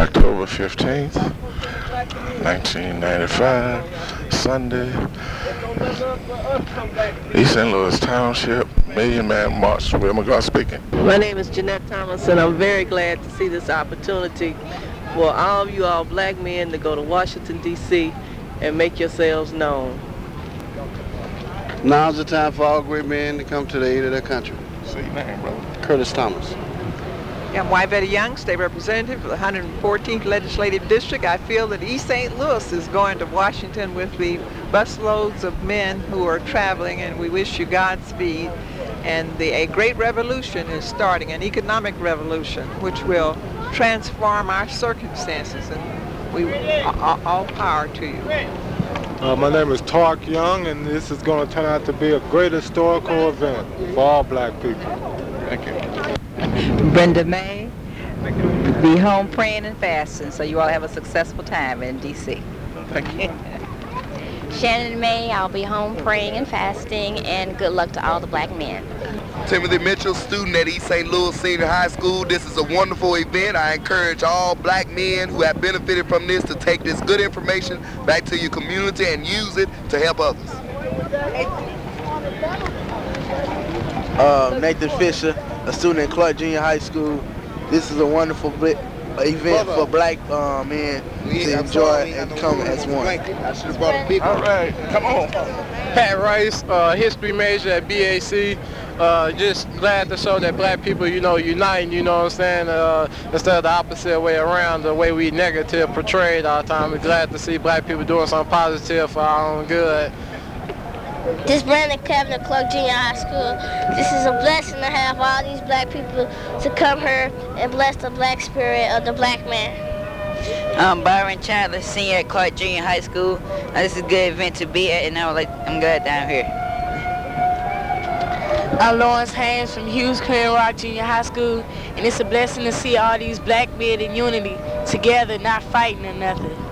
October 15th, 1995, Sunday, East St. Louis Township, Million Man March. Will McGraw speaking. My name is Jeanette Thomas, and I'm very glad to see this opportunity for all of you all black men to go to Washington, D.C. and make yourselves known. Now's the time for all great men to come to the aid of their country. Say your name, brother. Curtis Thomas. I'm Yvette Young, State Representative for the 114th Legislative District. I feel that East St. Louis is going to Washington with the busloads of men who are traveling, and we wish you Godspeed. And a great revolution is starting, an economic revolution, which will transform our circumstances, and we all power to you. My name is Tark Young, and this is going to turn out to be a great historical event for all black people. Thank you. Brenda May, be home praying and fasting, so you all have a successful time in D.C. Thank you. Shannon May, I'll be home praying and fasting, and good luck to all the black men. Timothy Mitchell, student at East St. Louis Senior High School. This is a wonderful event. I encourage all black men who have benefited from this to take this good information back to your community and use it to help others. Nathan Fisher, a student at Clark Junior High School. This is a wonderful event for black men to enjoy and come as one. I should have brought a big one. All right, come on. Pat Rice, history major at BAC. Just glad to show that black people, unite, you know what I'm saying, instead of the opposite way around, the way we negative portrayed all the time. We're glad to see black people doing something positive for our own good. This is Brandon Kevin at Clark Junior High School. This is a blessing to have all these black people to come here and bless the black spirit of the black man. I'm Byron Chandler, senior at Clark Junior High School. This is a good event to be at, and I'm glad down here. I'm Lawrence Haynes from Hughes Clear Rock Junior High School, and it's a blessing to see all these black men in unity together, not fighting or nothing.